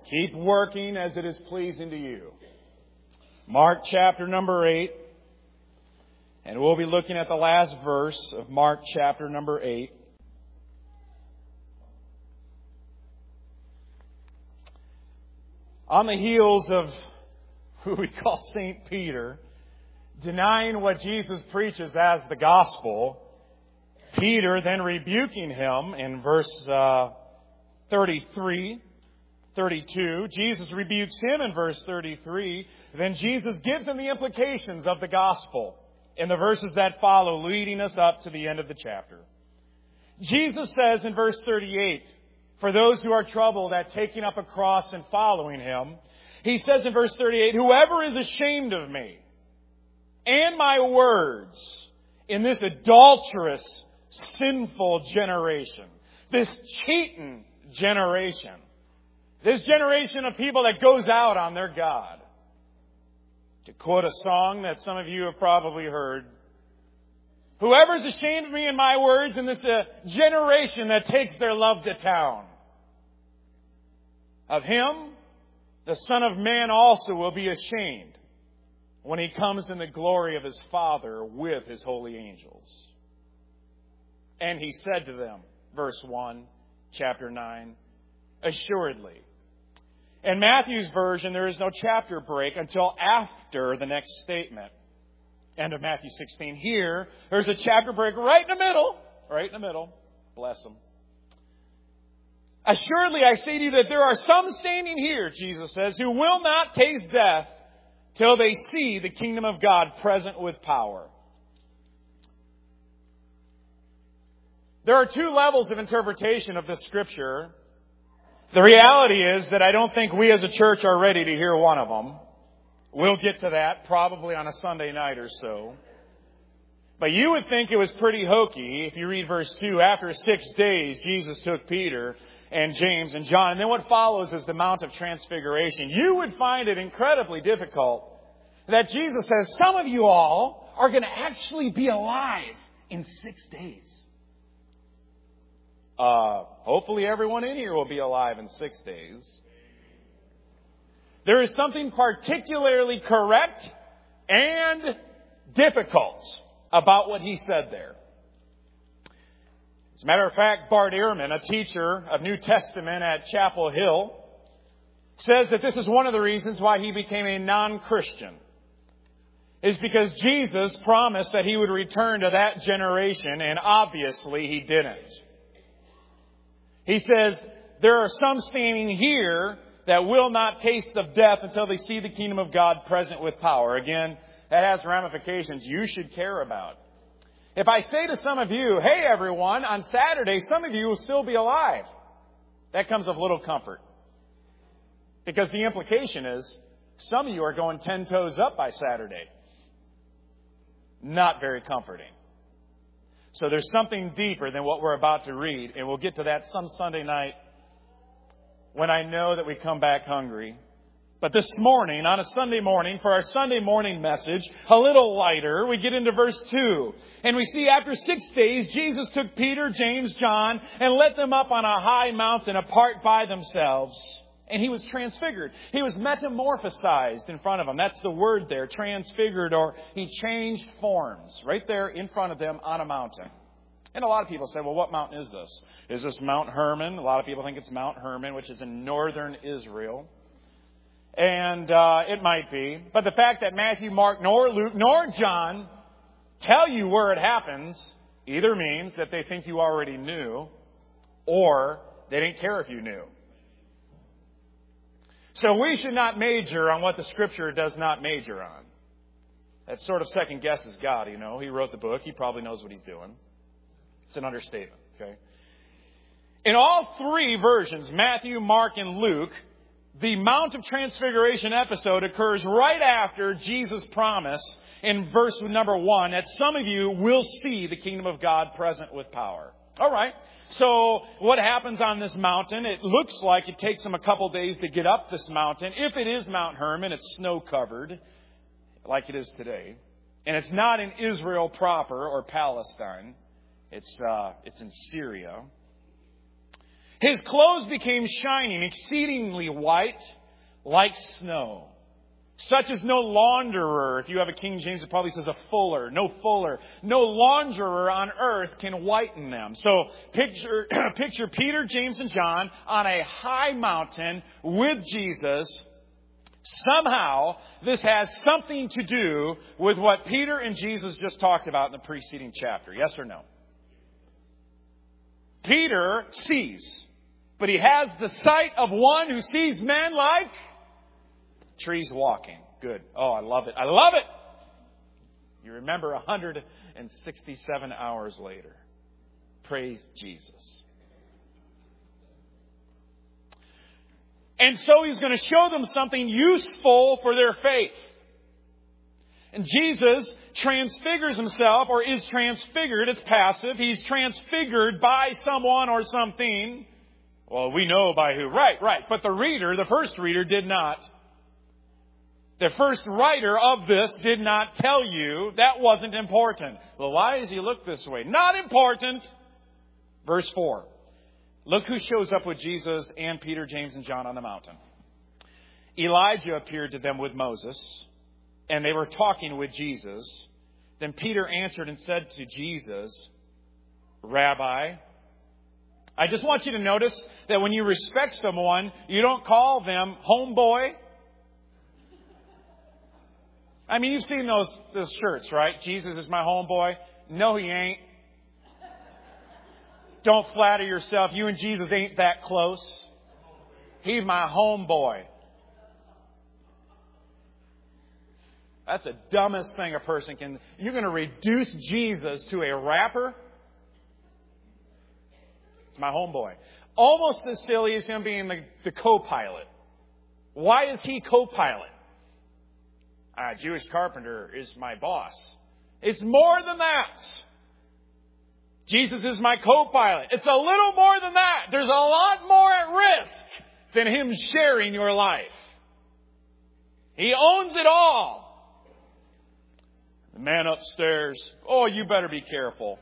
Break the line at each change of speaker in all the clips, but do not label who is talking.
Keep working as it is pleasing to you. Mark chapter number 8. And we'll be looking at the last verse of Mark chapter number 8. On the heels of who we call St. Peter, denying what Jesus preaches as the gospel, Peter then rebuking him in verse 32. Jesus rebukes him in verse 33. Then Jesus gives him the implications of the gospel in the verses that follow, leading us up to the end of the chapter. Jesus says in verse 38, for those who are troubled at taking up a cross and following Him, He says in verse 38, whoever is ashamed of me and my words in this adulterous, sinful generation, this cheating generation, this generation of people that goes out on their God. To quote a song that some of you have probably heard, whoever's ashamed of me and my words in this generation that takes their love to town, of him, the Son of Man also will be ashamed when He comes in the glory of His Father with His holy angels. And He said to them, verse 1, chapter 9, assuredly. In Matthew's version, there is no chapter break until after the next statement. End of Matthew 16. Here, there's a chapter break right in the middle. Right in the middle. Bless them. Assuredly, I say to you that there are some standing here, Jesus says, who will not taste death till they see the kingdom of God present with power. There are two levels of interpretation of this scripture. The reality is that I don't think we as a church are ready to hear one of them. We'll get to that probably on a Sunday night or so. But you would think it was pretty hokey if you read verse 2. After 6 days, Jesus took Peter and James and John. And then what follows is the Mount of Transfiguration. You would find it incredibly difficult that Jesus says, some of you all are going to actually be alive in 6 days. Hopefully everyone in here will be alive in 6 days. There is something particularly correct and difficult about what he said there. As a matter of fact, Bart Ehrman, a teacher of New Testament at Chapel Hill, says that this is one of the reasons why he became a non-Christian. Is because Jesus promised that He would return to that generation, and obviously He didn't. He says, there are some standing here that will not taste of death until they see the kingdom of God present with power. Again, that has ramifications you should care about. If I say to some of you, hey everyone, on Saturday, some of you will still be alive. That comes of little comfort. Because the implication is, some of you are going 10 toes up by Saturday. Not very comforting. So there's something deeper than what we're about to read. And we'll get to that some Sunday night when I know that we come back hungry. But this morning, on a Sunday morning, for our Sunday morning message, a little lighter, we get into verse 2. And we see after 6 days, Jesus took Peter, James, John, and led them up on a high mountain apart by themselves. And He was transfigured. He was metamorphosized in front of them. That's the word there, transfigured, or He changed forms right there in front of them on a mountain. And a lot of people say, well, what mountain is this? Is this Mount Hermon? A lot of people think it's Mount Hermon, which is in northern Israel. And it might be. But the fact that Matthew, Mark, nor Luke, nor John tell you where it happens either means that they think you already knew, or they didn't care if you knew. So we should not major on what the Scripture does not major on. That sort of second guesses God, you know. He wrote the book. He probably knows what He's doing. It's an understatement, okay? In all three versions, Matthew, Mark, and Luke, the Mount of Transfiguration episode occurs right after Jesus' promise in verse number 1 that some of you will see the kingdom of God present with power. All right. So what happens on this mountain? It looks like it takes them a couple days to get up this mountain. If it is Mount Hermon, it's snow-covered, like it is today. And it's not in Israel proper or Palestine. It's in Syria. His clothes became shining, exceedingly white, like snow. Such as no launderer, if you have a King James, it probably says a fuller. No fuller. No launderer on earth can whiten them. So picture Peter, James, and John on a high mountain with Jesus. Somehow, this has something to do with what Peter and Jesus just talked about in the preceding chapter. Yes or no? Peter sees, but he has the sight of one who sees men like trees walking. Good. Oh, I love it. I love it. You remember 167 hours later. Praise Jesus. And so he's going to show them something useful for their faith. And Jesus transfigures himself, or is transfigured. It's passive. He's transfigured by someone or something. Well, we know by who. Right. But the first reader did not. The first writer of this did not tell you. That wasn't important. Well, why does he look this way? Not important. Verse 4. Look who shows up with Jesus and Peter, James, and John on the mountain. Elijah appeared to them with Moses, and they were talking with Jesus. Then Peter answered and said to Jesus, Rabbi, I just want you to notice that when you respect someone, you don't call them homeboy. I mean, you've seen those shirts, right? Jesus is my homeboy. No, he ain't. Don't flatter yourself. You and Jesus ain't that close. He's my homeboy. That's the dumbest thing a person can... You're going to reduce Jesus to a rapper? It's my homeboy. Almost as silly as him being the co-pilot. Why is he co-pilot? Jewish carpenter is my boss. It's more than that. Jesus is my co-pilot. It's a little more than that. There's a lot more at risk than him sharing your life. He owns it all. The man upstairs, oh, you better be careful.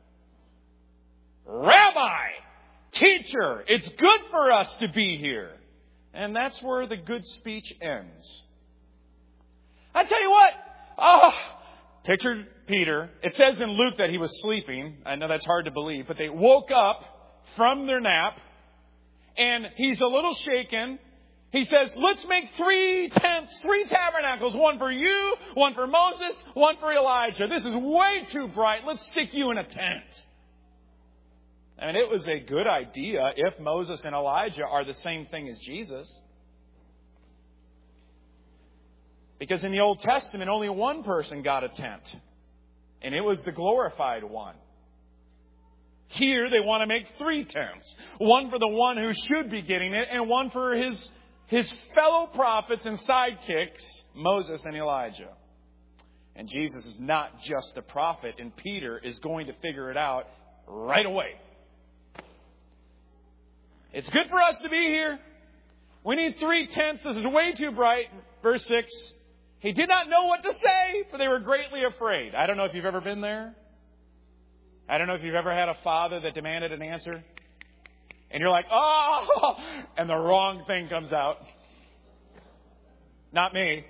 Rabbi, teacher, it's good for us to be here. And that's where the good speech ends. I tell you what, picture Peter. It says in Luke that he was sleeping. I know that's hard to believe, but they woke up from their nap and he's a little shaken. He says, let's make 3 tents, 3 tabernacles, one for you, one for Moses, one for Elijah. This is way too bright. Let's stick you in a tent. And it was a good idea if Moses and Elijah are the same thing as Jesus. Because in the Old Testament, only one person got a tent. And it was the glorified one. Here, they want to make 3 tents. One for the one who should be getting it, and one for his fellow prophets and sidekicks, Moses and Elijah. And Jesus is not just a prophet, and Peter is going to figure it out right away. It's good for us to be here. We need 3 tents. This is way too bright. Verse 6. He did not know what to say, for they were greatly afraid. I don't know if you've ever been there. I don't know if you've ever had a father that demanded an answer. And you're like, oh, and the wrong thing comes out. Not me.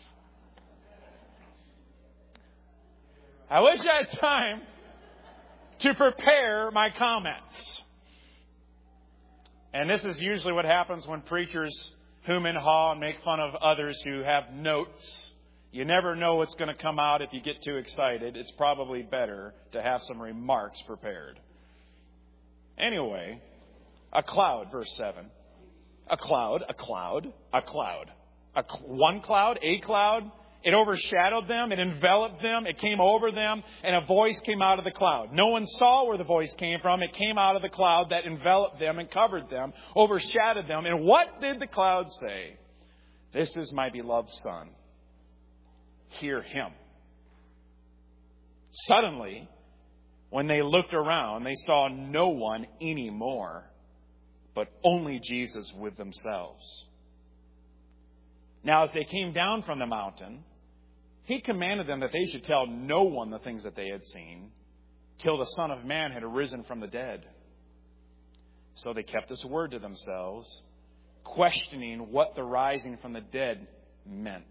I wish I had time to prepare my comments. And this is usually what happens when preachers whom and haw and make fun of others who have notes. You never know what's going to come out if you get too excited. It's probably better to have some remarks prepared. Anyway, a cloud, verse 7. A cloud. One cloud, a cloud. It overshadowed them. It enveloped them. It came over them. And a voice came out of the cloud. No one saw where the voice came from. It came out of the cloud that enveloped them and covered them, overshadowed them. And what did the cloud say? This is my beloved Son. Hear him. Suddenly, when they looked around, they saw no one anymore, but only Jesus with themselves. Now, as they came down from the mountain, he commanded them that they should tell no one the things that they had seen till the Son of Man had arisen from the dead. So they kept this word to themselves, questioning what the rising from the dead meant.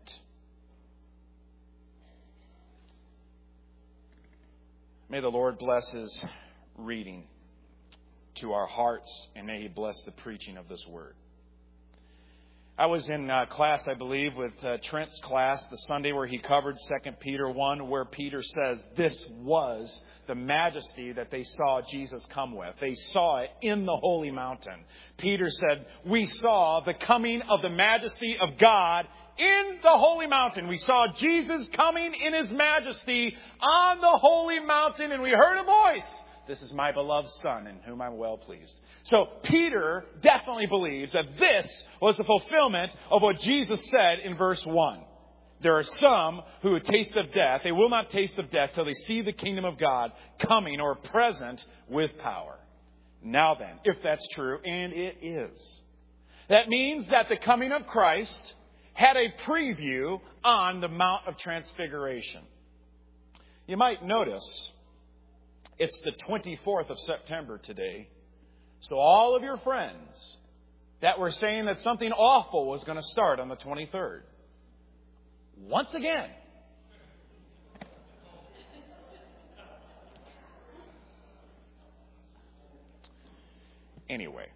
May the Lord bless His reading to our hearts, and may He bless the preaching of this word. I was in class, I believe, with Trent's class the Sunday where he covered 2 Peter 1, where Peter says this was the majesty that they saw Jesus come with. They saw it in the holy mountain. Peter said, we saw the coming of the majesty of God in the holy mountain. We saw Jesus coming in His majesty on the holy mountain, and we heard a voice. This is my beloved Son, in whom I'm well pleased. So Peter definitely believes that this was the fulfillment of what Jesus said in verse 1. There are some who would taste of death. They will not taste of death till they see the kingdom of God coming or present with power. Now then, if that's true, and it is, that means that the coming of Christ had a preview on the Mount of Transfiguration. You might notice it's the 24th of September today. So all of your friends that were saying that something awful was going to start on the 23rd, once again, anyway.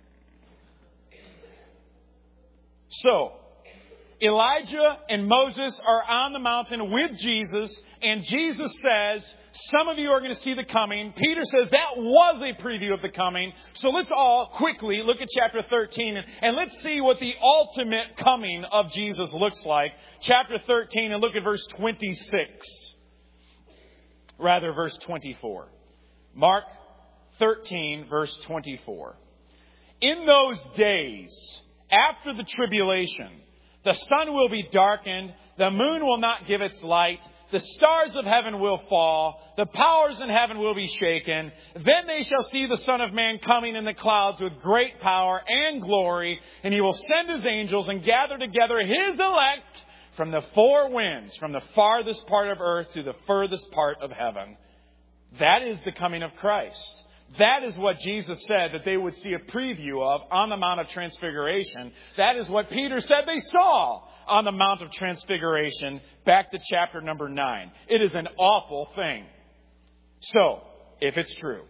So Elijah and Moses are on the mountain with Jesus, and Jesus says, some of you are going to see the coming. Peter says that was a preview of the coming. So let's all quickly look at chapter 13 and let's see what the ultimate coming of Jesus looks like. Chapter 13 and look at verse 26. Rather, verse 24. Mark 13, verse 24. In those days, after the tribulation, the sun will be darkened, the moon will not give its light, the stars of heaven will fall, the powers in heaven will be shaken. Then they shall see the Son of Man coming in the clouds with great power and glory, and He will send His angels and gather together His elect from the four winds, from the farthest part of earth to the furthest part of heaven. That is the coming of Christ. That is what Jesus said that they would see a preview of on the Mount of Transfiguration. That is what Peter said they saw on the Mount of Transfiguration, back to chapter number 9. It is an awful thing. So, if it's true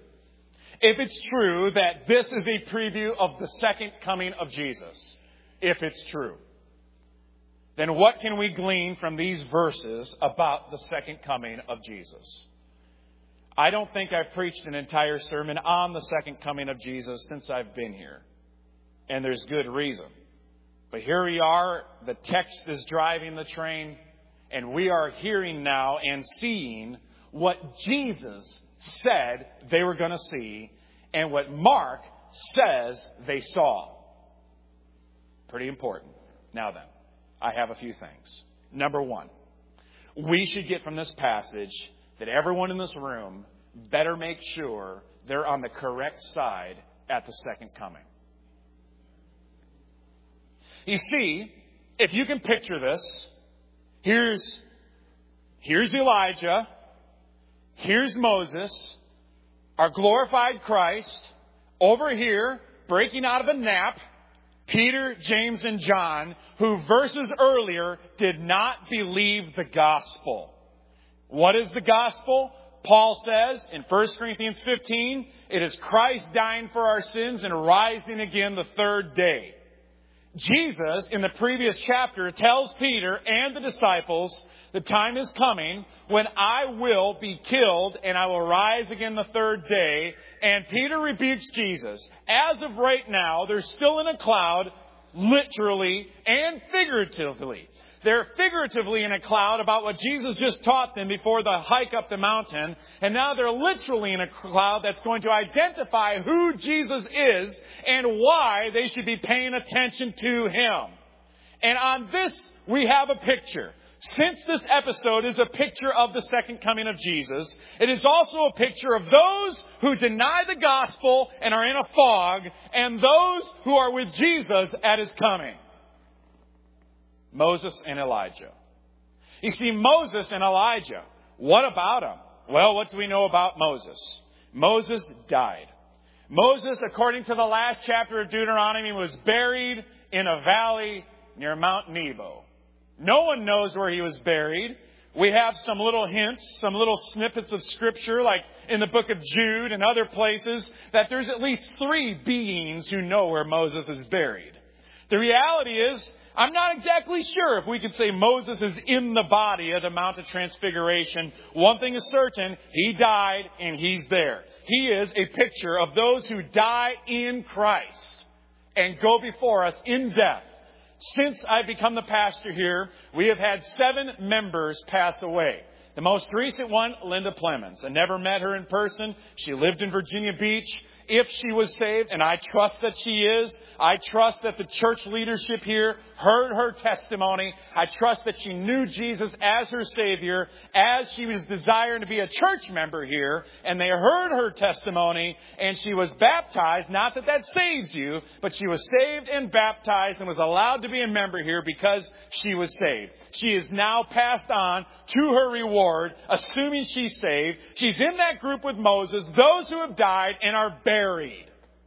that this is a preview of the second coming of Jesus, if it's true, then what can we glean from these verses about the second coming of Jesus? I don't think I've preached an entire sermon on the second coming of Jesus since I've been here. And there's good reason. But here we are, the text is driving the train, and we are hearing now and seeing what Jesus said they were going to see and what Mark says they saw. Pretty important. Now then, I have a few things. Number one, we should get from this passage that everyone in this room better make sure they're on the correct side at the second coming. You see, if you can picture this, here's Elijah, here's Moses, our glorified Christ, over here, breaking out of a nap, Peter, James, and John, who verses earlier did not believe the gospel. What is the gospel? Paul says in 1 Corinthians 15, it is Christ dying for our sins and rising again the third day. Jesus, in the previous chapter, tells Peter and the disciples, the time is coming when I will be killed and I will rise again the third day. And Peter rebukes Jesus. As of right now, they're still in a cloud, literally and figuratively. They're figuratively in a cloud about what Jesus just taught them before the hike up the mountain. And now they're literally in a cloud that's going to identify who Jesus is and why they should be paying attention to Him. And on this, we have a picture. Since this episode is a picture of the second coming of Jesus, it is also a picture of those who deny the gospel and are in a fog, and those who are with Jesus at His coming. Moses and Elijah. You see, Moses and Elijah, what about them? Well, what do we know about Moses? Moses died. Moses, according to the last chapter of Deuteronomy, was buried in a valley near Mount Nebo. No one knows where he was buried. We have some little hints, some little snippets of Scripture, like in the book of Jude and other places, that there's at least 3 beings who know where Moses is buried. The reality is, I'm not exactly sure if we could say Moses is in the body at the Mount of Transfiguration. One thing is certain, he died and he's there. He is a picture of those who die in Christ and go before us in death. Since I've become the pastor here, we have had 7 members pass away. The most recent one, Linda Plemons. I never met her in person. She lived in Virginia Beach. If she was saved, and I trust that she is, I trust that the church leadership here heard her testimony. I trust that she knew Jesus as her Savior, as she was desiring to be a church member here, and they heard her testimony, and she was baptized. Not that that saves you, but she was saved and baptized and was allowed to be a member here because she was saved. She is now passed on to her reward, assuming she's saved. She's in that group with Moses, those who have died and are buried.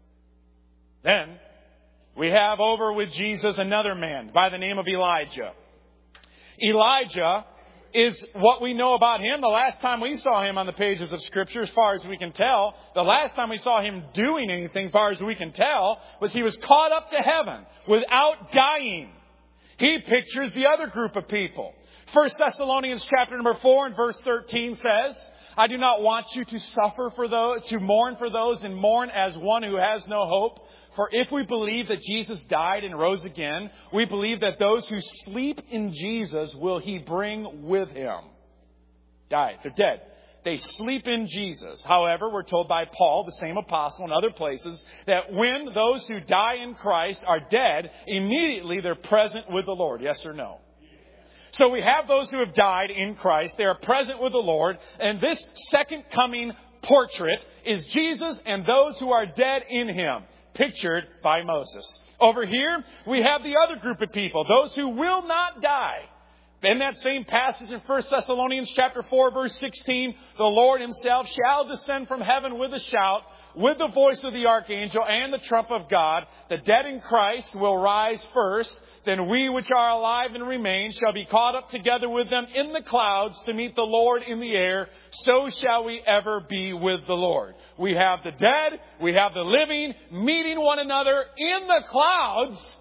Then we have over with Jesus another man by the name of Elijah. Elijah is what we know about him. The last time we saw him on the pages of Scripture, as far as we can tell, the last time we saw him doing anything, as far as we can tell, was he was caught up to heaven without dying. He pictures the other group of people. 1 Thessalonians chapter number 4 and verse 13 says, I do not want you to suffer for those, to mourn for those and mourn as one who has no hope. For if we believe that Jesus died and rose again, we believe that those who sleep in Jesus will he bring with him. Died. They're dead. They sleep in Jesus. However, we're told by Paul, the same apostle in other places, that when those who die in Christ are dead, immediately they're present with the Lord. Yes or no? So we have those who have died in Christ. They are present with the Lord. And this second coming portrait is Jesus and those who are dead in him, pictured by Moses. Over here, we have the other group of people, those who will not die. In that same passage in 1 Thessalonians chapter 4, verse 16, the Lord himself shall descend from heaven with a shout, with the voice of the archangel and the trump of God. The dead in Christ will rise first. Then we which are alive and remain shall be caught up together with them in the clouds to meet the Lord in the air. So shall we ever be with the Lord. We have the dead, we have the living, meeting one another in the clouds.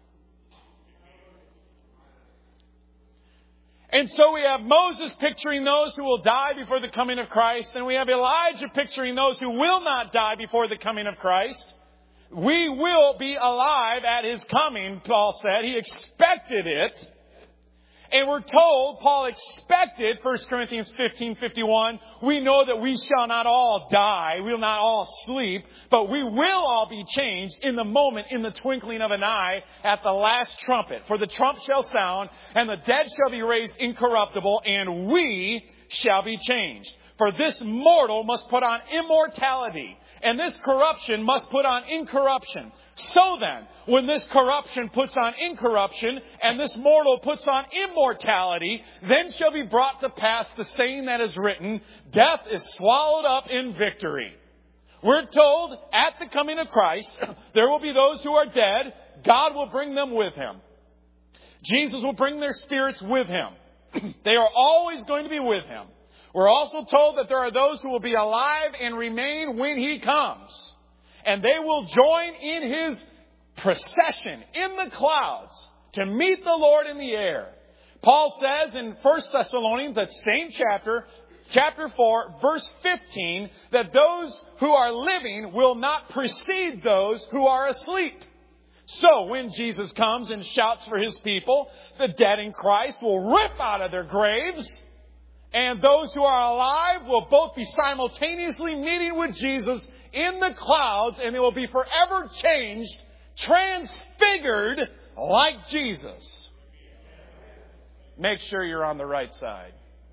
And so we have Moses picturing those who will die before the coming of Christ. And we have Elijah picturing those who will not die before the coming of Christ. We will be alive at his coming, Paul said. He expected it. And we're told, Paul expected, 1 Corinthians 15:51, we know that we shall not all die, we will not all sleep, but we will all be changed in the moment, in the twinkling of an eye, at the last trumpet. For the trump shall sound, and the dead shall be raised incorruptible, and we shall be changed. For this mortal must put on immortality, and this corruption must put on incorruption. So then, when this corruption puts on incorruption, and this mortal puts on immortality, then shall be brought to pass the saying that is written, death is swallowed up in victory. We're told at the coming of Christ, there will be those who are dead. God will bring them with him. Jesus will bring their spirits with him. They are always going to be with him. We're also told that there are those who will be alive and remain when he comes. And they will join in his procession in the clouds to meet the Lord in the air. Paul says in 1 Thessalonians, that same chapter 4, verse 15, that those who are living will not precede those who are asleep. So when Jesus comes and shouts for his people, the dead in Christ will rip out of their graves. And those who are alive will both be simultaneously meeting with Jesus in the clouds, and they will be forever changed, transfigured like Jesus. Make sure you're on the right side.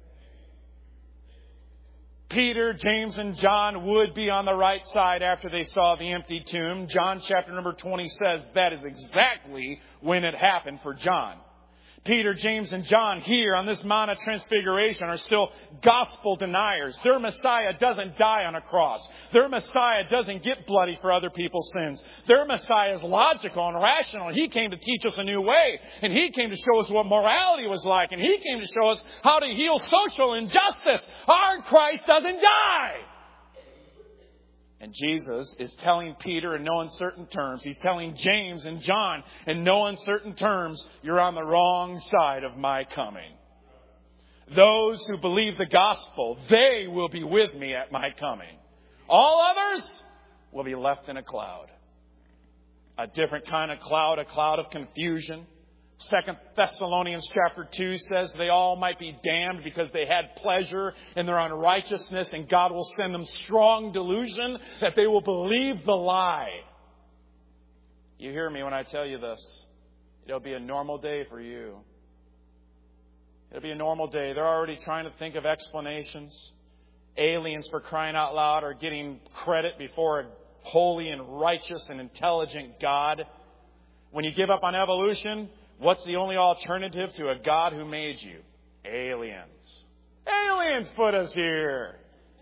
Peter, James, and John would be on the right side after they saw the empty tomb. John chapter number 20 says that is exactly when it happened for John. Peter, James, and John here on this Mount of Transfiguration are still gospel deniers. Their Messiah doesn't die on a cross. Their Messiah doesn't get bloody for other people's sins. Their Messiah is logical and rational. He came to teach us a new way. And He came to show us what morality was like. And He came to show us how to heal social injustice. Our Christ doesn't die. And Jesus is telling Peter in no uncertain terms, He's telling James and John in no uncertain terms, you're on the wrong side of my coming. Those who believe the gospel, they will be with me at my coming. All others will be left in a cloud. A different kind of cloud, a cloud of confusion. 2 Thessalonians chapter 2 says they all might be damned because they had pleasure in their unrighteousness, and God will send them strong delusion that they will believe the lie. You hear me when I tell you this. It'll be a normal day for you. It'll be a normal day. They're already trying to think of explanations. Aliens, for crying out loud, are getting credit before a holy and righteous and intelligent God. When you give up on evolution, what's the only alternative to a God who made you? Aliens. Aliens put us here.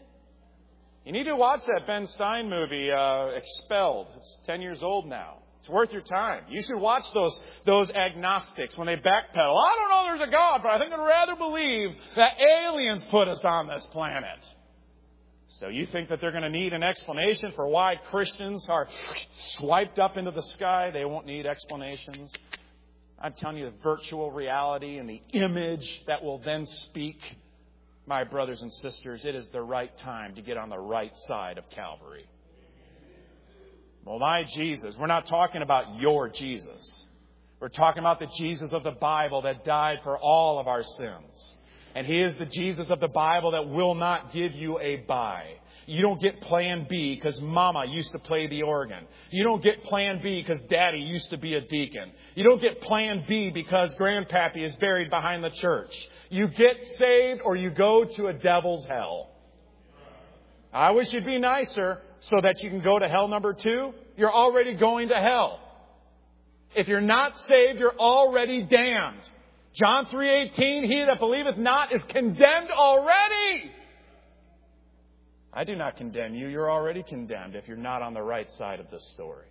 You need to watch that Ben Stein movie, Expelled. It's 10 years old now. It's worth your time. You should watch those agnostics when they backpedal. I don't know there's a God, but I think I'd rather believe that aliens put us on this planet. So you think that they're going to need an explanation for why Christians are swiped up into the sky? They won't need explanations. I'm telling you, the virtual reality and the image that will then speak, my brothers and sisters, it is the right time to get on the right side of Calvary. Well, my Jesus, we're not talking about your Jesus. We're talking about the Jesus of the Bible that died for all of our sins. And He is the Jesus of the Bible that will not give you a bye. You don't get plan B because Mama used to play the organ. You don't get plan B because Daddy used to be a deacon. You don't get plan B because Grandpappy is buried behind the church. You get saved or you go to a devil's hell. I wish you'd be nicer so that you can go to hell number 2. You're already going to hell. If you're not saved, you're already damned. John 3:18, he that believeth not is condemned already. I do not condemn you. You're already condemned if you're not on the right side of this story.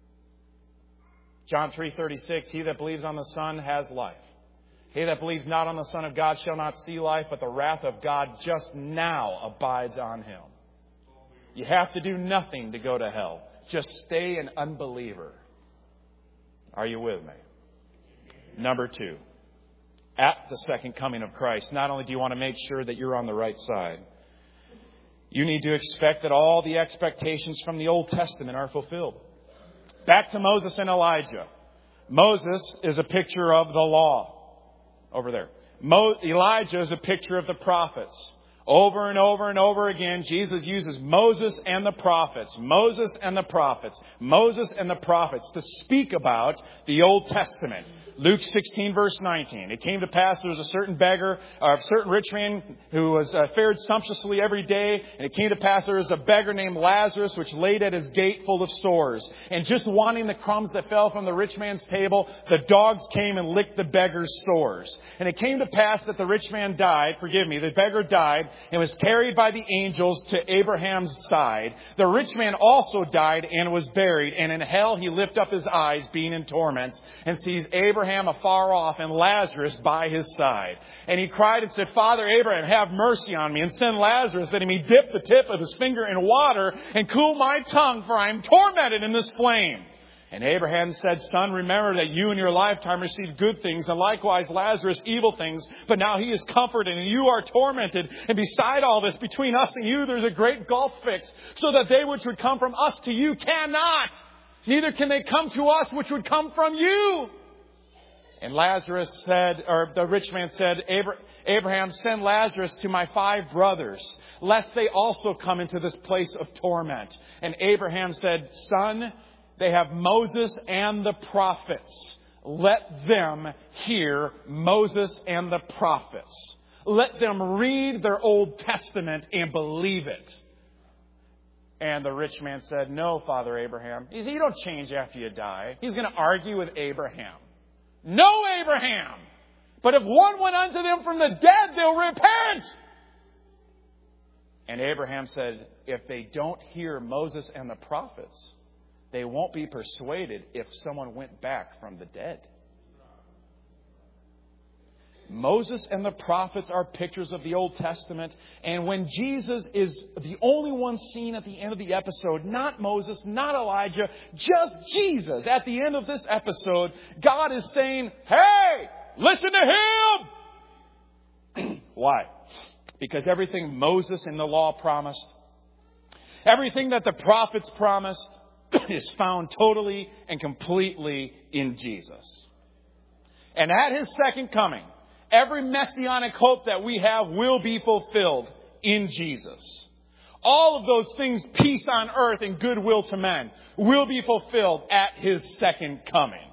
John 3:36, he that believes on the Son has life. He that believes not on the Son of God shall not see life, but the wrath of God just now abides on him. You have to do nothing to go to hell. Just stay an unbeliever. Are you with me? Number 2. At the second coming of Christ, not only do you want to make sure that you're on the right side, you need to expect that all the expectations from the Old Testament are fulfilled. Back to Moses and Elijah. Moses is a picture of the law. Over there. Elijah is a picture of the prophets. Over and over and over again, Jesus uses Moses and the prophets, Moses and the prophets, Moses and the prophets to speak about the Old Testament. Luke 16, verse 19. It came to pass there was a certain beggar, a certain rich man who was fared sumptuously every day. And it came to pass there was a beggar named Lazarus, which laid at his gate full of sores. And just wanting the crumbs that fell from the rich man's table, the dogs came and licked the beggar's sores. And it came to pass that the rich man died, the beggar died, and was carried by the angels to Abraham's side. The rich man also died and was buried. And in hell he lifted up his eyes, being in torments, and sees Abraham afar off and Lazarus by his side. And he cried and said, Father Abraham, have mercy on me and send Lazarus that he may dip the tip of his finger in water and cool my tongue, for I am tormented in this flame. And Abraham said, Son, remember that you in your lifetime received good things, and likewise Lazarus evil things. But now he is comforted, and you are tormented. And beside all this, between us and you, there's a great gulf fixed, so that they which would come from us to you cannot. Neither can they come to us which would come from you. And Lazarus said, or the rich man said, Abraham, send Lazarus to my 5 brothers, lest they also come into this place of torment. And Abraham said, Son, they have Moses and the prophets. Let them hear Moses and the prophets. Let them read their Old Testament and believe it. And the rich man said, No, Father Abraham. He said, you don't change after you die. He's going to argue with Abraham. No, Abraham. But if one went unto them from the dead, they'll repent. And Abraham said, if they don't hear Moses and the prophets, they won't be persuaded if someone went back from the dead. Moses and the prophets are pictures of the Old Testament. And when Jesus is the only one seen at the end of the episode, not Moses, not Elijah, just Jesus at the end of this episode, God is saying, hey, listen to Him! Why? Because everything Moses in the law promised, everything that the prophets promised, is found totally and completely in Jesus. And at His second coming, every messianic hope that we have will be fulfilled in Jesus. All of those things, peace on earth and goodwill to men, will be fulfilled at His second coming.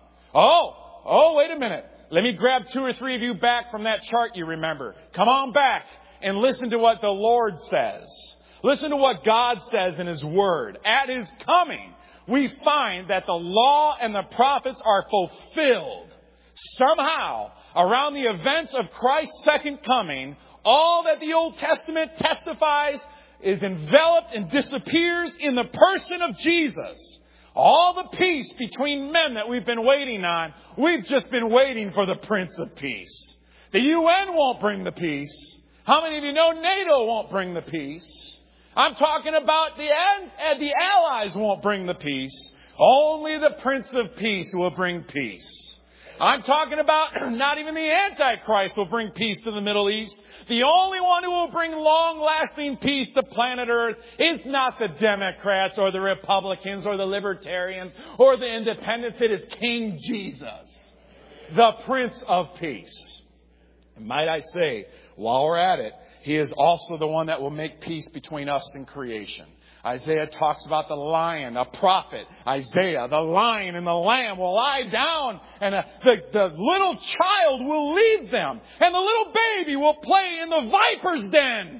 Oh, wait a minute. Let me grab 2 or 3 of you back from that chart you remember. Come on back and listen to what the Lord says. Listen to what God says in His Word. At His coming, we find that the law and the prophets are fulfilled. Somehow, around the events of Christ's second coming, all that the Old Testament testifies is enveloped and disappears in the person of Jesus. All the peace between men that we've been waiting on, we've just been waiting for the Prince of Peace. The UN won't bring the peace. How many of you know NATO won't bring the peace? I'm talking about the Allies won't bring the peace. Only the Prince of Peace will bring peace. I'm talking about not even the Antichrist will bring peace to the Middle East. The only one who will bring long-lasting peace to planet Earth is not the Democrats or the Republicans or the Libertarians or the Independents. It is King Jesus, the Prince of Peace. And might I say, while we're at it, He is also the one that will make peace between us and creation. Isaiah talks about the lion, a prophet. Isaiah, the lion and the lamb will lie down, and the little child will lead them, and the little baby will play in the viper's den.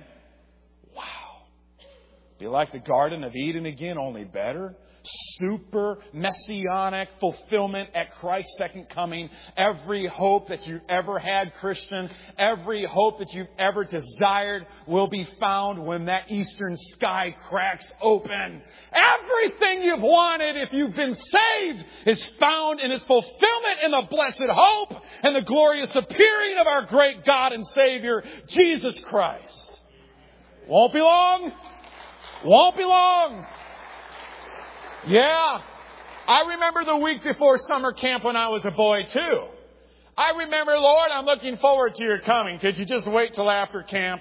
Wow. Be like the Garden of Eden again, only better. Super messianic fulfillment at Christ's second coming. Every hope that you've ever had, Christian, every hope that you've ever desired will be found when that eastern sky cracks open. Everything you've wanted, if you've been saved, is found in its fulfillment in the blessed hope and the glorious appearing of our great God and Savior, Jesus Christ. Won't be long. Won't be long. Yeah, I remember the week before summer camp when I was a boy too. I remember, Lord, I'm looking forward to your coming. Could you just wait till after camp?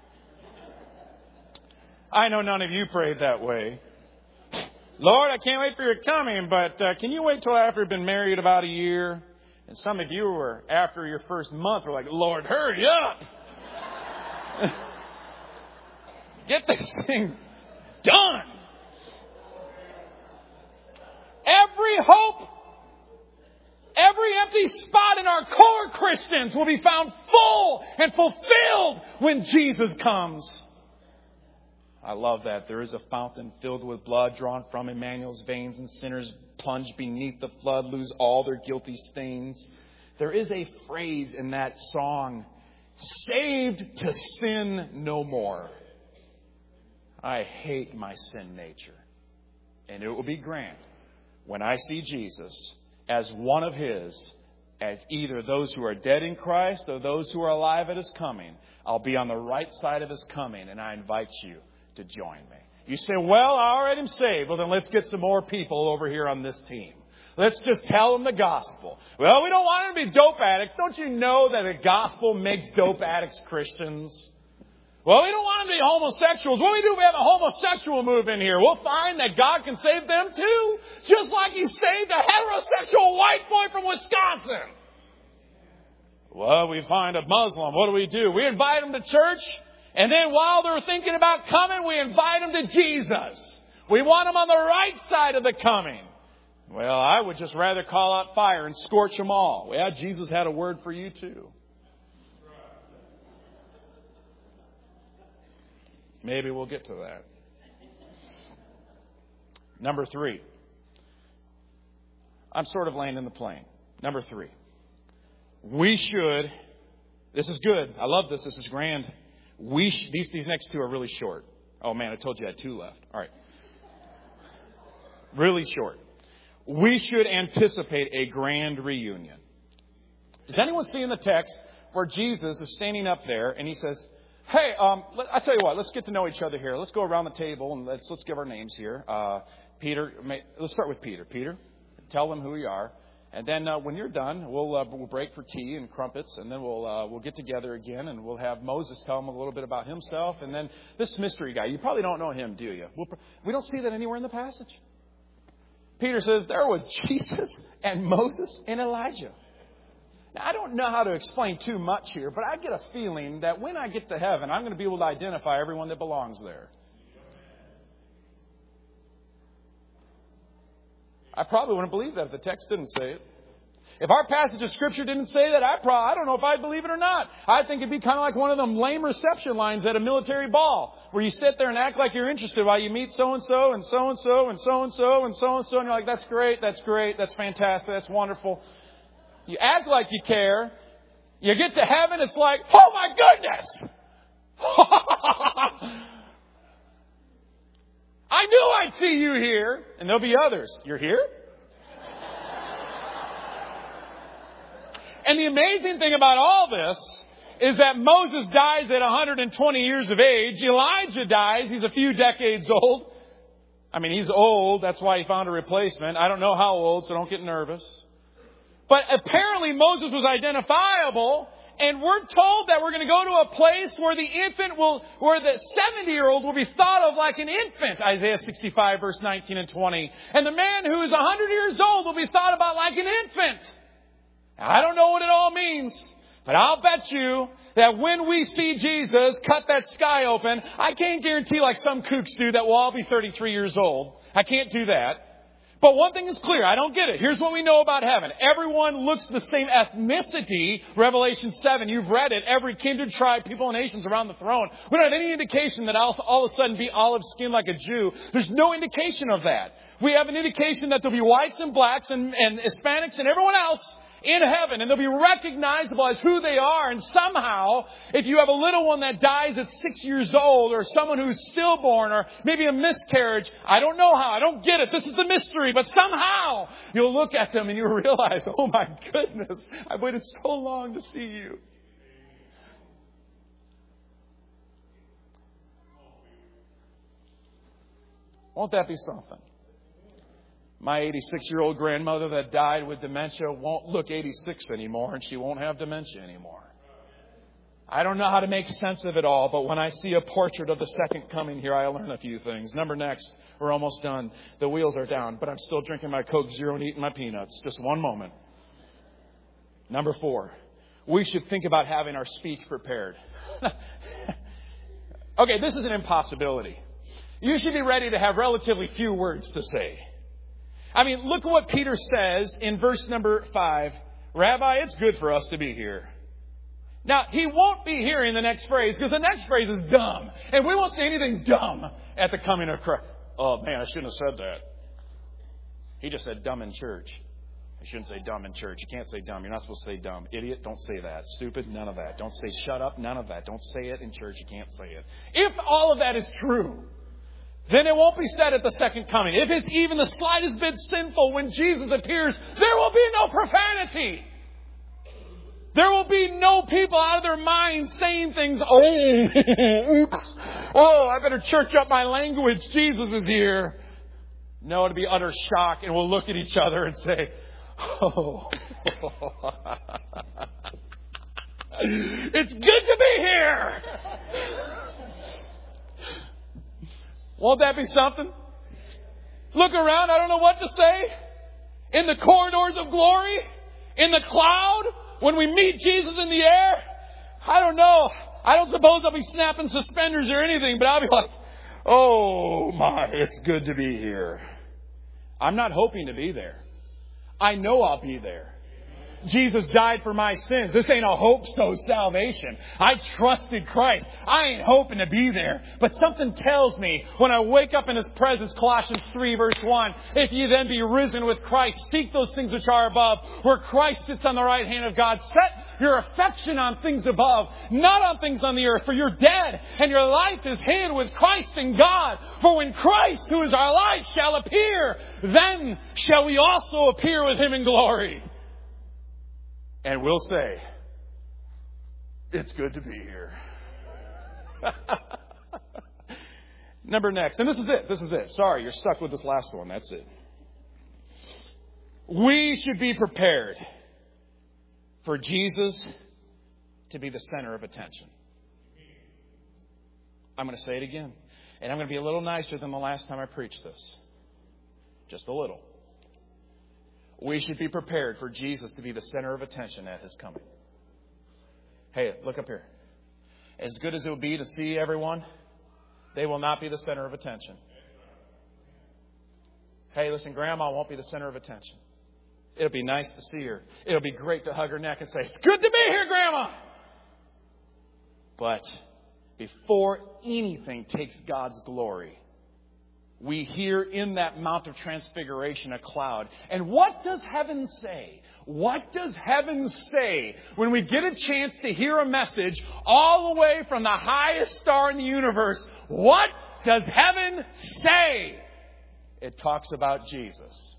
I know none of you prayed that way. Lord, I can't wait for your coming, but can you wait till after you've been married about a year? And some of you were, after your first month, were like, Lord, hurry up. Get this thing done. Every hope, every empty spot in our core Christians will be found full and fulfilled when Jesus comes. I love that. There is a fountain filled with blood drawn from Emmanuel's veins, and sinners plunged beneath the flood lose all their guilty stains. There is a phrase in that song, saved to sin no more. I hate my sin nature, and it will be grand when I see Jesus as one of His, as either those who are dead in Christ or those who are alive at His coming. I'll be on the right side of His coming, and I invite you to join me. You say, well, I already am saved. Well, then let's get some more people over here on this team. Let's just tell them the gospel. Well, we don't want them to be dope addicts. Don't you know that the gospel makes dope addicts Christians? Well, we don't want them to be homosexuals. What do we do if we have a homosexual move in here? We'll find that God can save them too. Just like He saved a heterosexual white boy from Wisconsin. Well, we find a Muslim. What do? We invite them to church. And then while they're thinking about coming, we invite them to Jesus. We want them on the right side of the coming. Well, I would just rather call out fire and scorch them all. Well, Jesus had a word for you too. Maybe we'll get to that. Number 3. I'm sort of landing the plane. Number 3. We should This is good. I love this. This is grand. These next two are really short. Oh, man, I told you I had two left. All right. Really short. We should anticipate a grand reunion. Does anyone see in the text where Jesus is standing up there and he says, hey, I tell you what, let's get to know each other here. Let's go around the table and let's give our names here. Peter, let's start with Peter. Peter, tell them who you are. And then when you're done, we'll break for tea and crumpets, and then we'll get together again, and we'll have Moses tell them a little bit about himself. And then this mystery guy, you probably don't know him, do you? We don't see that anywhere in the passage. Peter says, there was Jesus and Moses and Elijah. Now, I don't know how to explain too much here, but I get a feeling that when I get to heaven, I'm going to be able to identify everyone that belongs there. I probably wouldn't believe that if the text didn't say it. If our passage of Scripture didn't say that, I don't know if I'd believe it or not. I think it'd be kind of like one of them lame reception lines at a military ball, where you sit there and act like you're interested while you meet so-and-so and so-and-so and so-and-so and so-and-so, and you're like, that's great, that's fantastic, that's wonderful. You act like you care. You get to heaven, it's like, oh my goodness! I knew I'd see you here. And there'll be others. You're here? And the amazing thing about all this is that Moses dies at 120 years of age. Elijah dies. He's a few decades old. I mean, he's old. That's why he found a replacement. I don't know how old, so don't get nervous. But apparently Moses was identifiable. And we're told that we're going to go to a place where the 70-year-old will be thought of like an infant. Isaiah 65, verse 19 and 20. And the man who is 100 years old will be thought about like an infant. Now, I don't know what it all means, but I'll bet you that when we see Jesus cut that sky open, I can't guarantee like some kooks do that we'll all be 33 years old. I can't do that. But one thing is clear. I don't get it. Here's what we know about heaven. Everyone looks the same ethnicity. Revelation 7, you've read it. Every kindred, tribe, people, and nations around the throne. We don't have any indication that I'll all of a sudden be olive skinned like a Jew. There's no indication of that. We have an indication that there'll be whites and blacks and Hispanics and everyone else in heaven, and they'll be recognizable as who they are. And somehow, if you have a little one that dies at 6 years old, or someone who's stillborn, or maybe a miscarriage, I don't know how, I don't get it, this is the mystery, but somehow you'll look at them and you'll realize, oh my goodness, I've waited so long to see you. Won't that be something? My 86-year-old grandmother that died with dementia won't look 86 anymore, and she won't have dementia anymore. I don't know how to make sense of it all, but when I see a portrait of the second coming here, I learn a few things. Next, we're almost done. The wheels are down, but I'm still drinking my Coke Zero and eating my peanuts. Just one moment. Number 4, we should think about having our speech prepared. Okay, this is an impossibility. You should be ready to have relatively few words to say. I mean, look at what Peter says in verse number 5. Rabbi, it's good for us to be here. Now, he won't be hearing the next phrase because the next phrase is dumb. And we won't say anything dumb at the coming of Christ. Oh, man, I shouldn't have said that. He just said dumb in church. I shouldn't say dumb in church. You can't say dumb. You're not supposed to say dumb. Idiot, don't say that. Stupid, none of that. Don't say shut up, none of that. Don't say it in church. You can't say it. If all of that is true, then it won't be said at the second coming. If it's even the slightest bit sinful when Jesus appears, there will be no profanity. There will be no people out of their minds saying things, oops, I better church up my language. Jesus is here. No, it'll be utter shock, and we'll look at each other and say, oh, it's good to be here. Won't that be something? Look around. I don't know what to say. In the corridors of glory, in the cloud, when we meet Jesus in the air, I don't know. I don't suppose I'll be snapping suspenders or anything, but I'll be like, oh my, it's good to be here. I'm not hoping to be there. I know I'll be there. Jesus died for my sins. This ain't a hope-so salvation. I trusted Christ. I ain't hoping to be there. But something tells me when I wake up in His presence, Colossians 3 verse 1, if you then be risen with Christ, seek those things which are above, where Christ sits on the right hand of God. Set your affection on things above, not on things on the earth, for you're dead, and your life is hid with Christ in God. For when Christ, who is our life, shall appear, then shall we also appear with Him in glory. And we'll say, it's good to be here. Next. And this is it. Sorry, you're stuck with this last one. That's it. We should be prepared for Jesus to be the center of attention. I'm going to say it again. And I'm going to be a little nicer than the last time I preached this. Just a little. We should be prepared for Jesus to be the center of attention at His coming. Hey, look up here. As good as it will be to see everyone, they will not be the center of attention. Hey, listen, Grandma won't be the center of attention. It'll be nice to see her. It'll be great to hug her neck and say, it's good to be here, Grandma. But before anything takes God's glory, we hear in that Mount of Transfiguration a cloud. And what does heaven say? What does heaven say when we get a chance to hear a message all the way from the highest star in the universe? What does heaven say? It talks about Jesus.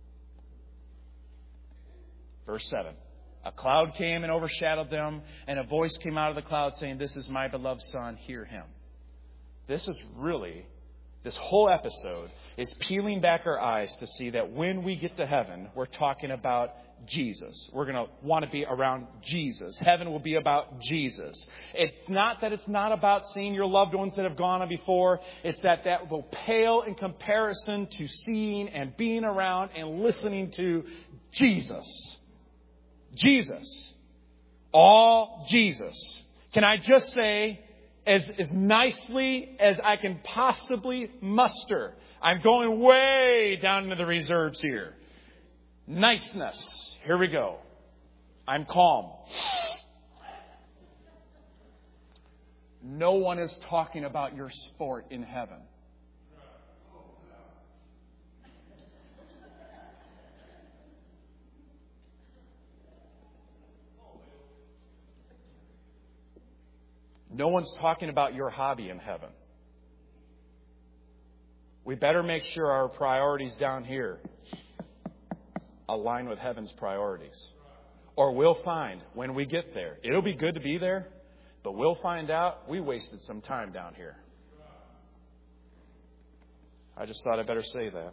Verse 7. A cloud came and overshadowed them, and a voice came out of the cloud saying, this is my beloved Son, hear Him. This whole episode is peeling back our eyes to see that when we get to heaven, we're talking about Jesus. We're going to want to be around Jesus. Heaven will be about Jesus. It's not that it's not about seeing your loved ones that have gone on before. It's that will pale in comparison to seeing and being around and listening to Jesus. Jesus. All Jesus. Can I just say, as nicely as I can possibly muster, I'm going way down into the reserves here. Niceness. Here we go. I'm calm. No one is talking about your sport in heaven. No one's talking about your hobby in heaven. We better make sure our priorities down here align with heaven's priorities. Or we'll find when we get there, it'll be good to be there, but we'll find out we wasted some time down here. I just thought I'd better say that.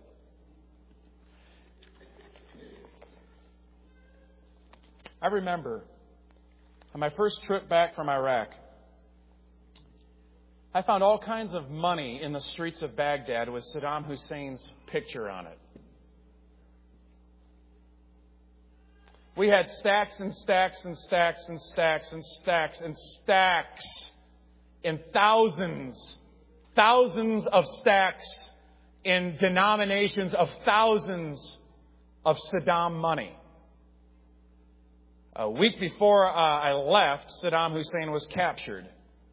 I remember on my first trip back from Iraq, I found all kinds of money in the streets of Baghdad with Saddam Hussein's picture on it. We had stacks and stacks and stacks and stacks and stacks and stacks and thousands of stacks in denominations of thousands of Saddam money. A week before I left, Saddam Hussein was captured.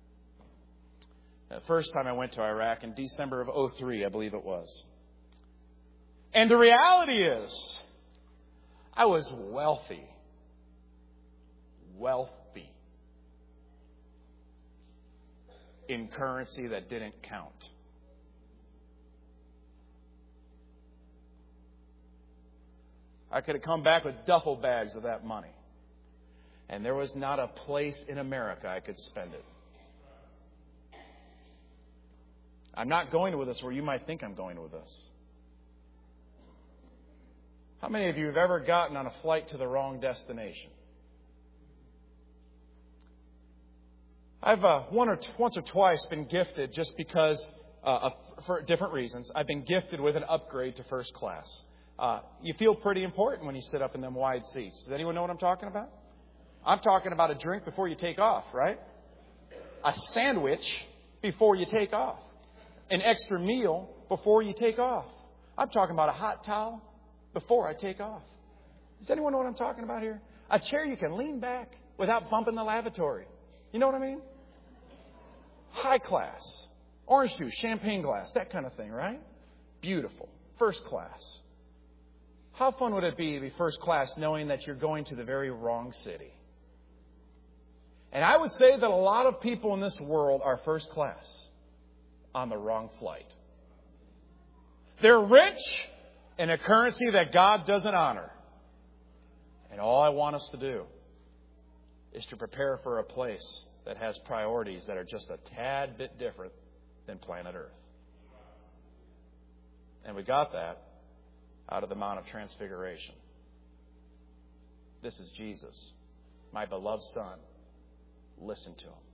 The first time I went to Iraq in December of 2003, I believe it was. And the reality is, I was wealthy. In currency that didn't count. I could have come back with duffel bags of that money. And there was not a place in America I could spend it. I'm not going with this where you might think I'm going with this. How many of you have ever gotten on a flight to the wrong destination? I've once or twice been gifted just because, for different reasons, I've been gifted with an upgrade to first class. You feel pretty important when you sit up in them wide seats. Does anyone know what I'm talking about? I'm talking about a drink before you take off, right? A sandwich before you take off. An extra meal before you take off. I'm talking about a hot towel before I take off. Does anyone know what I'm talking about here? A chair you can lean back without bumping the lavatory. You know what I mean? High class. Orange juice, champagne glass, that kind of thing, right? Beautiful. First class. How fun would it be to be first class knowing that you're going to the very wrong city? And I would say that a lot of people in this world are first class on the wrong flight. They're rich in a currency that God doesn't honor. And all I want us to do is to prepare for a place that has priorities that are just a tad bit different than planet Earth. And we got that out of the Mount of Transfiguration. This is Jesus, my beloved Son. Listen to Him.